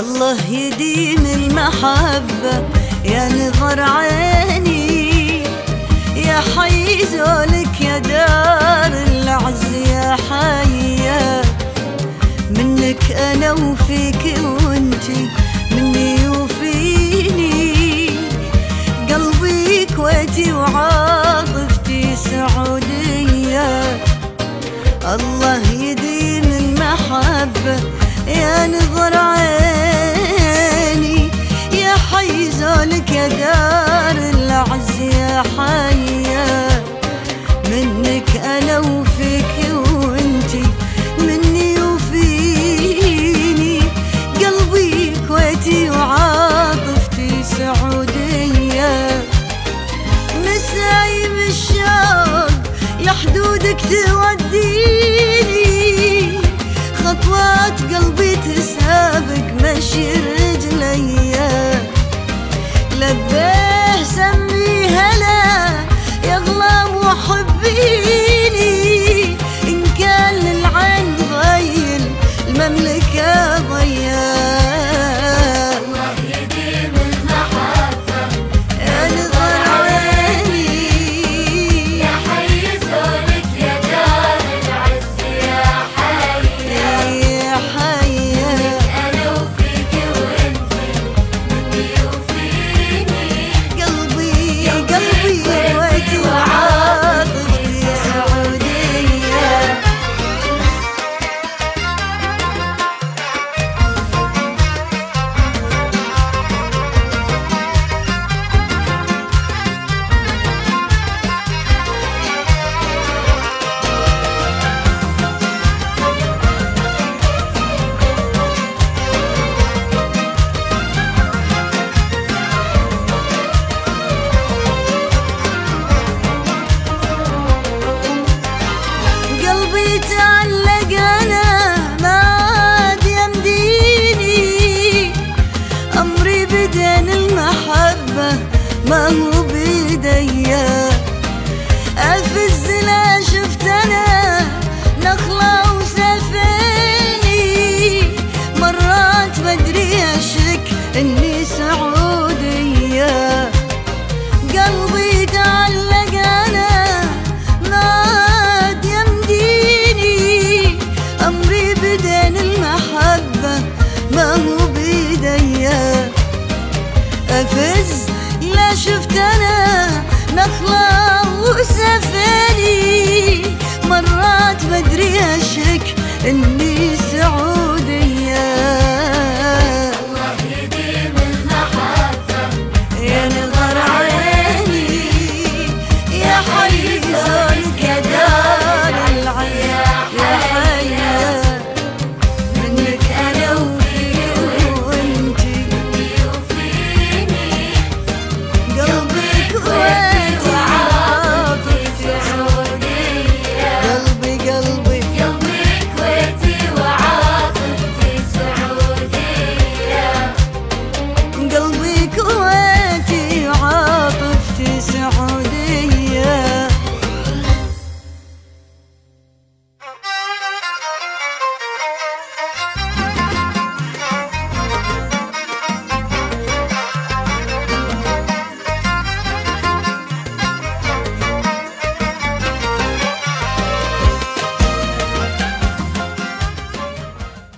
الله يديم المحبة يا نظر عيني، يا حي زولك يا دار العز يا حيا، منك أنا وفيك وانتي مني وفيني، قلبي كويتي وعاطفتي سعودية. الله يديم المحبة يا نظر عيني، يا حي زولك يا دار العز يا حيا، منك أنا وفيك وانتي مني وفيني، قلبي كويتي وعاطفتي سعودية. نسايم الشوق لحدودك توديني، خطوات قلبي تسابق مشي رجليا، لبيه سمي هلا يغلى وحبيني، إن كان للعين ضيل المملكة ضيا. الله يديم المحبة يا نظر عيني، يا حي زولك يا دار العز يا حيا، يا حيا، أنا وفيك وانتي مني وفيني، قلبي كويتي وعاطفتي سعودية. قلبي تعلق أنا ما عاد يمديني، أمري بدين المحبة ما هو بيديا، أفز لا شفت أنا نخلة وسفيني، مرات بدري أشك إني سعودية. قلبي تعلق أنا ما عاد يمديني، أمري بدين المحبة ما هو بيديا، أفز لا شفت أنا نخلة وسفيني، مرات بدري أشك إني سعودية.